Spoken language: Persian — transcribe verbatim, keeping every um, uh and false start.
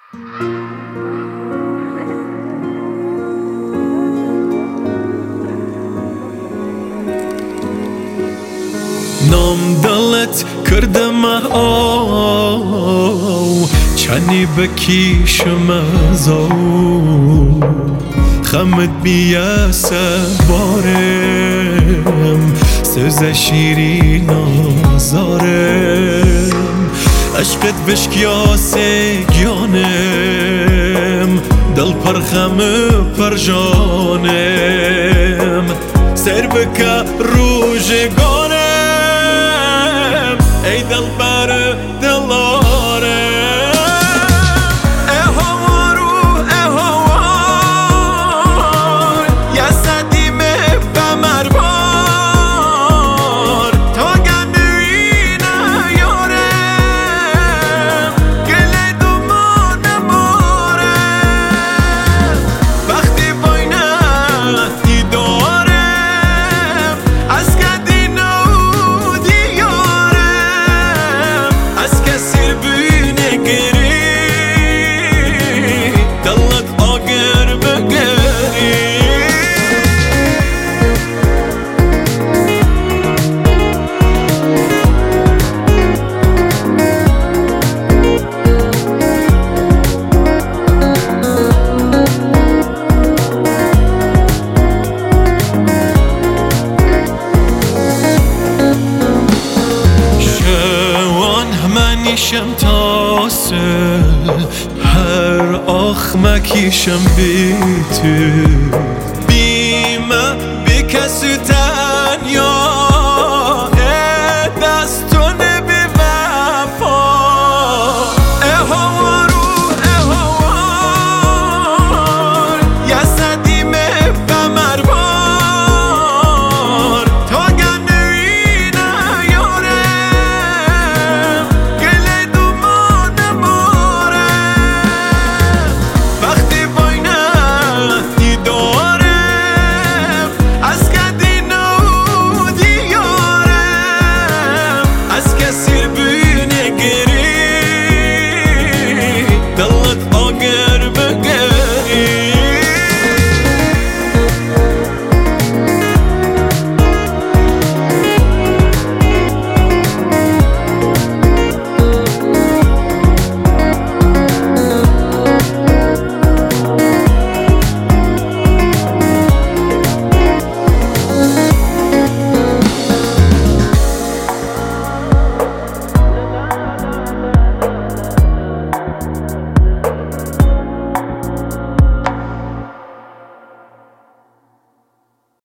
نام دلت کردم او چنی بکیشم ازو خمت بیاسه بارم سوز شیرین آزارم عشقت بشکیاسه گیانم دل پرخم پرجانم سر بکه روزگارم ای دل بر دلارم منیشم تاسه هر آخ مکیشم بی تو بی من